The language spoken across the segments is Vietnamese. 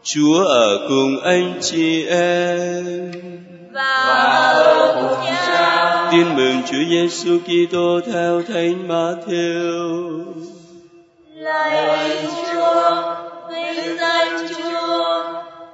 Chúa ở cùng anh chị em và ở cùng Cha. Tin mừng Chúa Giêsu Kitô theo Thánh Ma-thi-êu. Lạy Chúa, vinh danh Chúa.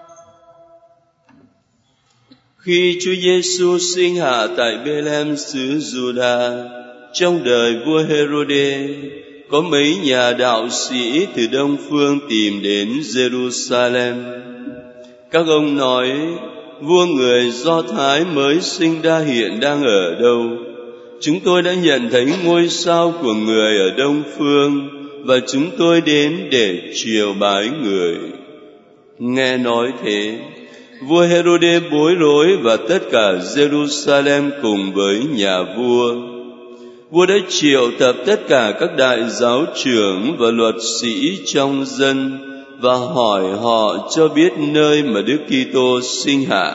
Khi Chúa Giêsu sinh hạ tại Bê-lêm xứ Giu-đa, trong đời vua Hê-rô-đê, có mấy nhà đạo sĩ từ đông phương tìm đến Giê-ru-sa-lem. Các ông nói, vua người Do Thái mới sinh ra hiện đang ở đâu? Chúng tôi đã nhận thấy ngôi sao của người ở đông phương, và chúng tôi đến để triều bái người. Nghe nói thế, vua Hê-rô-đê bối rối và tất cả Giê-ru-sa-lem cùng với nhà vua. Vua đã triệu tập tất cả các đại giáo trưởng và luật sĩ trong dân và hỏi họ cho biết nơi mà Đức Kitô sinh hạ.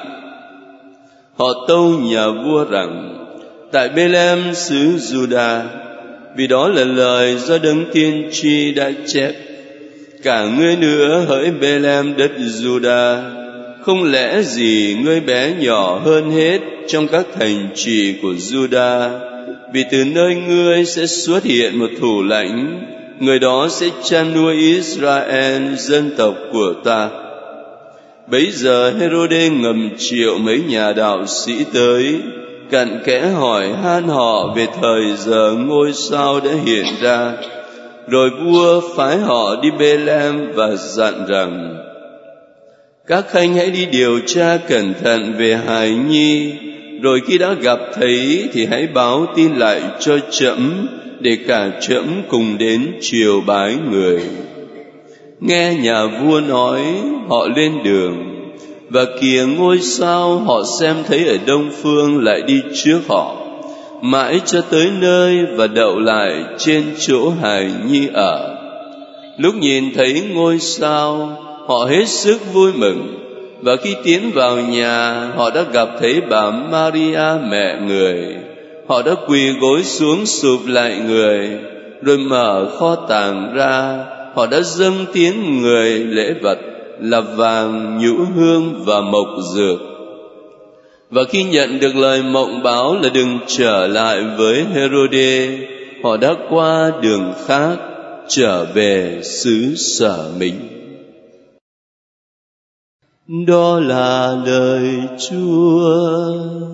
Họ tâu nhà vua rằng, tại Bê-lêm xứ Giu-đa, vì đó là lời do Đấng Tiên tri đã chép: cả ngươi nữa hỡi Bê-lêm đất Giu-đa, không lẽ gì ngươi bé nhỏ hơn hết trong các thành trì của Giu-đa, vì từ nơi ngươi sẽ xuất hiện một thủ lãnh, người đó sẽ chăn nuôi Israel, dân tộc của ta. Bấy giờ Hê-rô-đê ngầm triệu mấy nhà đạo sĩ tới, cặn kẽ hỏi han họ về thời giờ ngôi sao đã hiện ra. Rồi vua phái họ đi Bê-lêm và dặn rằng, các khanh hãy đi điều tra cẩn thận về hài nhi, rồi khi đã gặp thấy thì hãy báo tin lại cho trẫm, để cả trẫm cùng đến triều bái người. Nghe nhà vua nói, họ lên đường, và kìa ngôi sao họ xem thấy ở đông phương lại đi trước họ, mãi cho tới nơi và đậu lại trên chỗ hài nhi ở. Lúc nhìn thấy ngôi sao, họ hết sức vui mừng, và khi tiến vào nhà, họ đã gặp thấy bà Maria mẹ người. Họ đã quỳ gối xuống sụp lại người, rồi mở kho tàng ra. Họ đã dâng tiến người lễ vật là vàng, nhũ hương và mộc dược. Và khi nhận được lời mộng báo là đừng trở lại với Hê-rô-đê, họ đã qua đường khác trở về xứ sở mình. Đó là lời Chúa.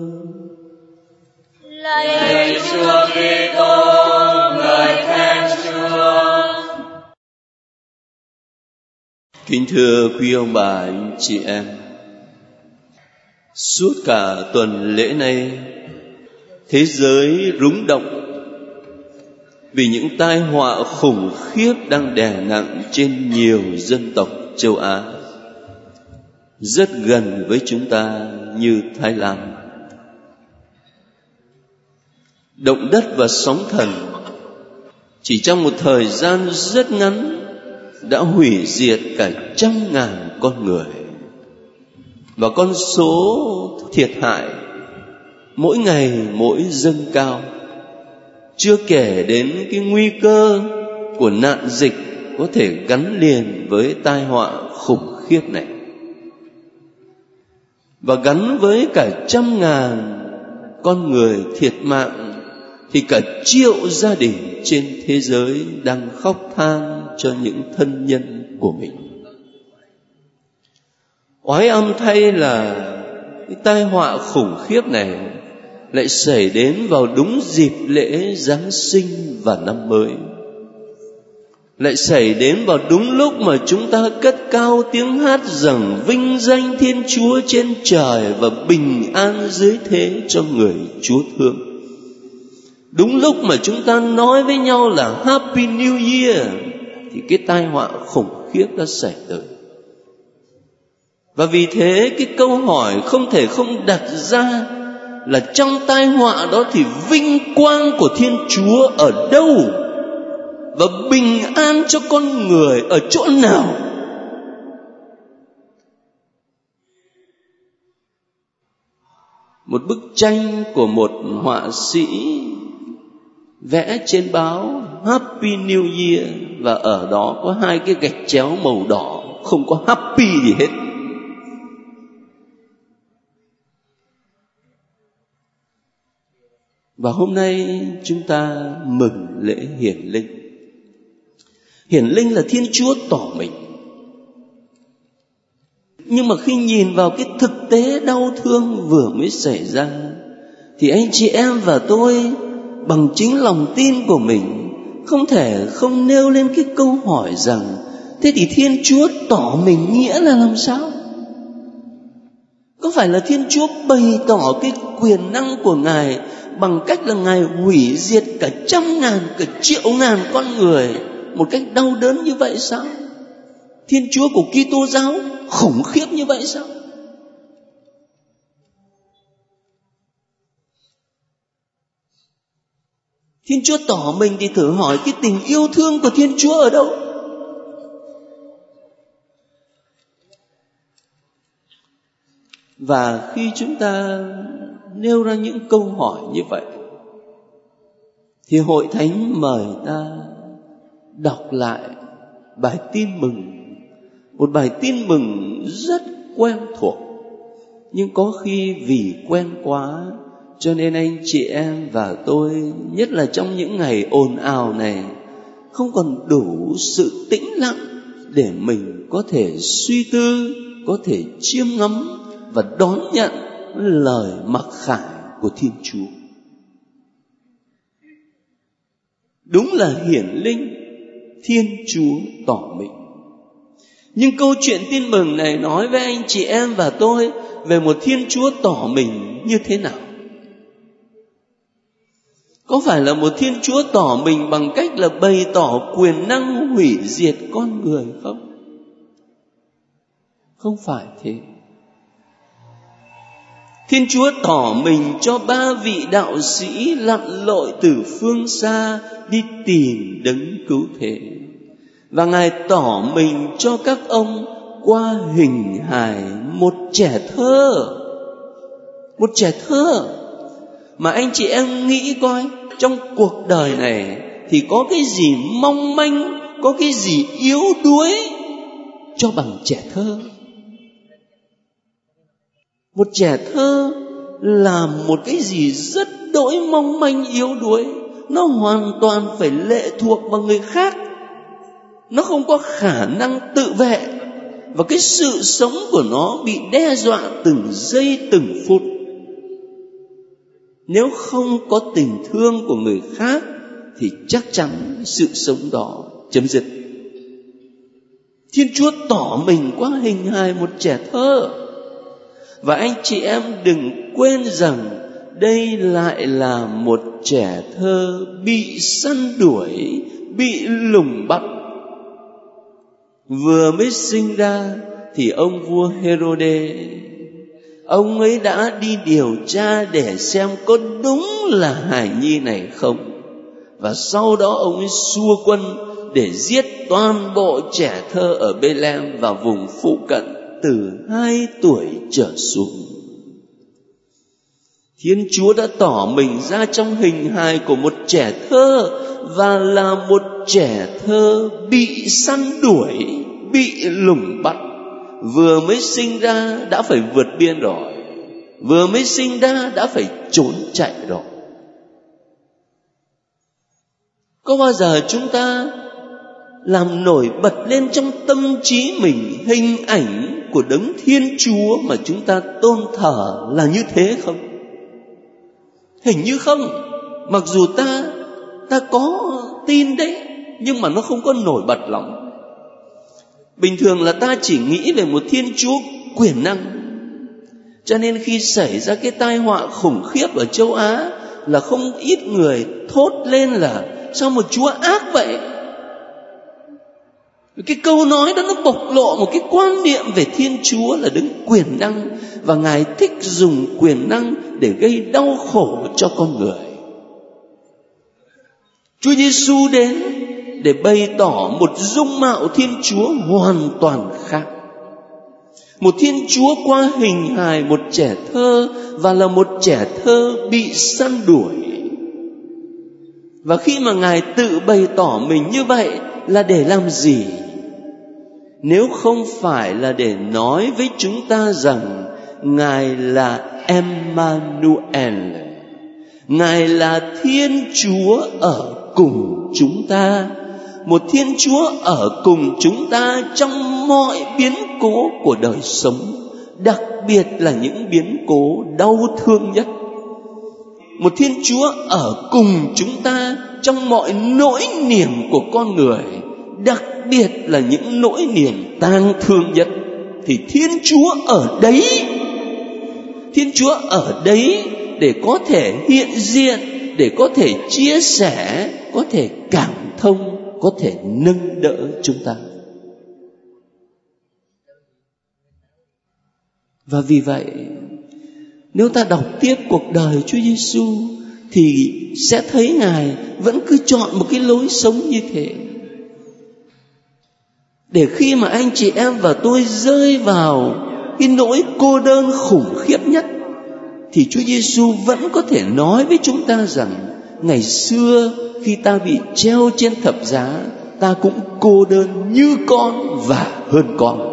Lạy Chúa Kitô, ngợi khen Chúa. Kính thưa quý ông bà, anh chị em, suốt cả tuần lễ này, thế giới rúng động vì những tai họa khủng khiếp đang đè nặng trên nhiều dân tộc châu Á, rất gần với chúng ta như Thái Lan. Động đất và sóng thần chỉ trong một thời gian rất ngắn đã hủy diệt cả 100.000 con người, và con số thiệt hại mỗi ngày mỗi dâng cao, chưa kể đến cái nguy cơ của nạn dịch có thể gắn liền với tai họa khủng khiếp này. Và gắn với cả 100.000 con người thiệt mạng thì cả triệu gia đình trên thế giới đang khóc than cho những thân nhân của mình. Oái âm thay là cái tai họa khủng khiếp này lại xảy đến vào đúng dịp lễ Giáng sinh và năm mới, lại xảy đến vào đúng lúc mà chúng ta cất cao tiếng hát rằng vinh danh Thiên Chúa trên trời và bình an dưới thế cho người Chúa thương. Đúng lúc mà chúng ta nói với nhau là Happy New Year thì cái tai họa khủng khiếp đã xảy tới. Và vì thế cái câu hỏi không thể không đặt ra là trong tai họa đó thì vinh quang của Thiên Chúa ở đâu? Và bình an cho con người ở chỗ nào? Một bức tranh của một họa sĩ vẽ trên báo Happy New Year, và ở đó có hai cái gạch chéo màu đỏ không có happy gì hết. Và hôm nay chúng ta mừng lễ hiển linh. Hiển linh là Thiên Chúa tỏ mình. Nhưng mà khi nhìn vào cái thực tế đau thương vừa mới xảy ra, thì anh chị em và tôi bằng chính lòng tin của mình không thể không nêu lên cái câu hỏi rằng thế thì Thiên Chúa tỏ mình nghĩa là làm sao? Có phải là Thiên Chúa bày tỏ cái quyền năng của Ngài bằng cách là Ngài hủy diệt cả 100.000, cả 1.000.000 con người một cách đau đớn như vậy sao? Thiên Chúa của Kitô giáo khủng khiếp như vậy sao? Thiên Chúa tỏ mình thì thử hỏi cái tình yêu thương của Thiên Chúa ở đâu? Và khi chúng ta nêu ra những câu hỏi như vậy, thì Hội Thánh mời ta đọc lại bài tin mừng. Một bài tin mừng rất quen thuộc, nhưng có khi vì quen quá cho nên anh chị em và tôi, nhất là trong những ngày ồn ào này, không còn đủ sự tĩnh lặng để mình có thể suy tư, có thể chiêm ngắm và đón nhận lời mặc khải của Thiên Chúa. Đúng là hiển linh, Thiên Chúa tỏ mình. Nhưng câu chuyện tin mừng này nói với anh chị em và tôi về một Thiên Chúa tỏ mình như thế nào? Có phải là một Thiên Chúa tỏ mình bằng cách là bày tỏ quyền năng hủy diệt con người không? Không phải thế. Thiên Chúa tỏ mình cho 3 vị đạo sĩ lặn lội từ phương xa đi tìm đấng cứu thế. Và Ngài tỏ mình cho các ông qua hình hài một trẻ thơ. Một trẻ thơ. Mà anh chị em nghĩ coi, trong cuộc đời này thì có cái gì mong manh, có cái gì yếu đuối cho bằng trẻ thơ? Một trẻ thơ là một cái gì rất đỗi mong manh yếu đuối. Nó hoàn toàn phải lệ thuộc vào người khác. Nó không có khả năng tự vệ. Và cái sự sống của nó bị đe dọa từng giây từng phút. Nếu không có tình thương của người khác thì chắc chắn sự sống đó chấm dứt. Thiên Chúa tỏ mình qua hình hài một trẻ thơ. Và anh chị em đừng quên rằng đây lại là một trẻ thơ bị săn đuổi, bị lùng bắt. Vừa mới sinh ra thì ông vua Herode, ông ấy đã đi điều tra để xem có đúng là hài nhi này không. Và sau đó ông ấy xua quân để giết toàn bộ trẻ thơ ở Bethlehem và vùng phụ cận từ 2 tuổi trở xuống. Thiên Chúa đã tỏ mình ra trong hình hài của một trẻ thơ, và là một trẻ thơ bị săn đuổi, bị lùng bắt. Vừa mới sinh ra đã phải vượt biên rồi, vừa mới sinh ra đã phải trốn chạy rồi. Có bao giờ chúng ta làm nổi bật lên trong tâm trí mình hình ảnh của đấng Thiên Chúa mà chúng ta tôn thờ là như thế không? Hình như không. Mặc dù ta có tin đấy, nhưng mà nó không có nổi bật lắm. Bình thường là ta chỉ nghĩ về một Thiên Chúa quyền năng. Cho nên khi xảy ra cái tai họa khủng khiếp ở châu Á, là không ít người thốt lên là sao một Chúa ác vậy? Cái câu nói đó nó bộc lộ một cái quan niệm về Thiên Chúa là đấng quyền năng, và Ngài thích dùng quyền năng để gây đau khổ cho con người. Chúa Giêsu đến để bày tỏ một dung mạo Thiên Chúa hoàn toàn khác. Một Thiên Chúa qua hình hài một trẻ thơ, và là một trẻ thơ bị săn đuổi. Và khi mà Ngài tự bày tỏ mình như vậy là để làm gì? nếu không phải là để nói với chúng ta rằng Ngài là Emmanuel, Ngài là Thiên Chúa ở cùng chúng ta, một Thiên Chúa ở cùng chúng ta trong mọi biến cố của đời sống, đặc biệt là những biến cố đau thương nhất. Một Thiên Chúa ở cùng chúng ta trong mọi nỗi niềm của con người, đặc biệt là những nỗi niềm tang thương nhất. Thì Thiên Chúa ở đấy, Thiên Chúa ở đấy để có thể hiện diện, để có thể chia sẻ, có thể cảm thông, có thể nâng đỡ chúng ta. Và vì vậy, nếu ta đọc tiếp cuộc đời Chúa Giêsu thì sẽ thấy Ngài vẫn cứ chọn một cái lối sống như thế. Để khi mà anh chị em và tôi rơi vào cái nỗi cô đơn khủng khiếp nhất, thì Chúa Giêsu vẫn có thể nói với chúng ta rằng ngày xưa khi ta bị treo trên thập giá, ta cũng cô đơn như con và hơn con.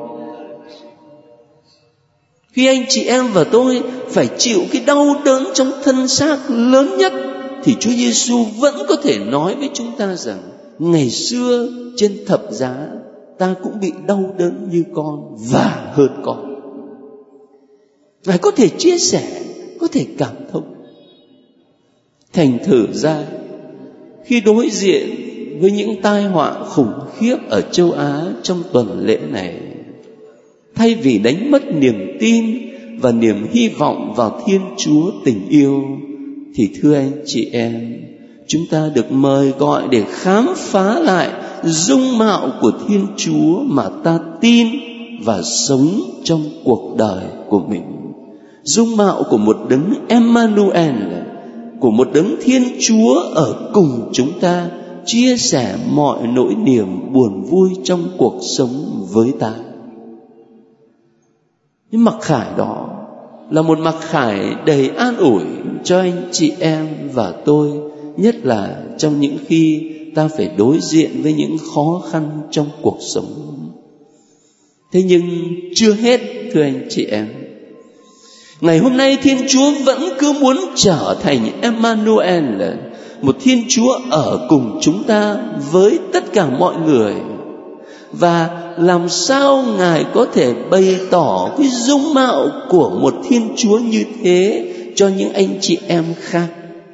Khi anh chị em và tôi phải chịu cái đau đớn trong thân xác lớn nhất, thì Chúa Giêsu vẫn có thể nói với chúng ta rằng ngày xưa trên thập giá ta cũng bị đau đớn như con và hơn con. Ngài có thể chia sẻ, có thể cảm thông. Thành thử ra, khi đối diện với những tai họa khủng khiếp ở châu Á trong tuần lễ này, thay vì đánh mất niềm tin và niềm hy vọng vào Thiên Chúa tình yêu, thì thưa anh chị em, chúng ta được mời gọi để khám phá lại dung mạo của Thiên Chúa mà ta tin và sống trong cuộc đời của mình. Dung mạo của một đấng Emmanuel, của một đấng Thiên Chúa ở cùng chúng ta, chia sẻ mọi nỗi niềm buồn vui trong cuộc sống với ta. Nhưng mặc khải đó là một mặc khải đầy an ủi cho anh chị em và tôi, nhất là trong những khi ta phải đối diện với những khó khăn trong cuộc sống. Thế nhưng chưa hết, thưa anh chị em, ngày hôm nay Thiên Chúa vẫn cứ muốn trở thành Emmanuel, một Thiên Chúa ở cùng chúng ta với tất cả mọi người. Và làm sao Ngài có thể bày tỏ cái dung mạo của một Thiên Chúa như thế cho những anh chị em khác?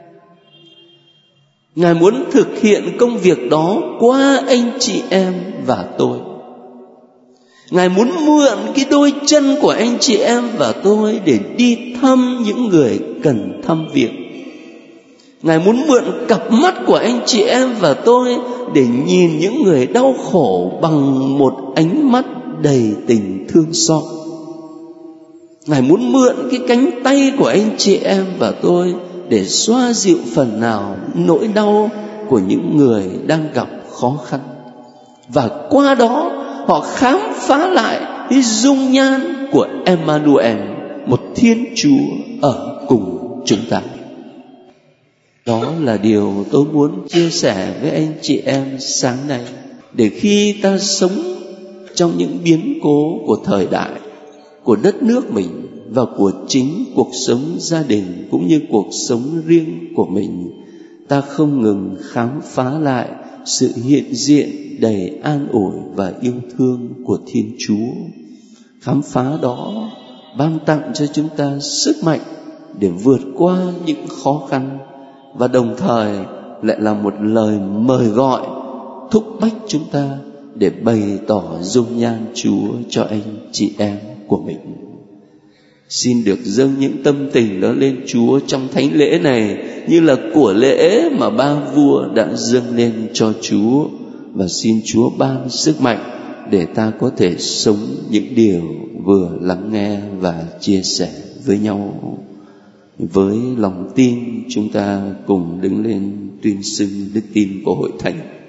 Ngài muốn thực hiện công việc đó qua anh chị em và tôi. Ngài muốn mượn cái đôi chân của anh chị em và tôi để đi thăm những người cần thăm viếng. Ngài muốn mượn cặp mắt của anh chị em và tôi để nhìn những người đau khổ bằng một ánh mắt đầy tình thương xót. Ngài muốn mượn cái cánh tay của anh chị em và tôi để xoa dịu phần nào nỗi đau của những người đang gặp khó khăn. Và qua đó họ khám phá lại cái dung nhan của Emmanuel, một Thiên Chúa ở cùng chúng ta. Đó là điều tôi muốn chia sẻ với anh chị em sáng nay. Để khi ta sống trong những biến cố của thời đại, của đất nước mình và của chính cuộc sống gia đình cũng như cuộc sống riêng của mình, ta không ngừng khám phá lại sự hiện diện đầy an ủi và yêu thương của Thiên Chúa. Khám phá đó ban tặng cho chúng ta sức mạnh để vượt qua những khó khăn, và đồng thời lại là một lời mời gọi thúc bách chúng ta để bày tỏ dung nhan Chúa cho anh chị em của mình. Xin được dâng những tâm tình đó lên Chúa trong thánh lễ này, như là của lễ mà ba vua đã dâng lên cho Chúa. Và xin Chúa ban sức mạnh để ta có thể sống những điều vừa lắng nghe và chia sẻ với nhau. Với lòng tin, chúng ta cùng đứng lên tuyên xưng đức tin của hội thánh.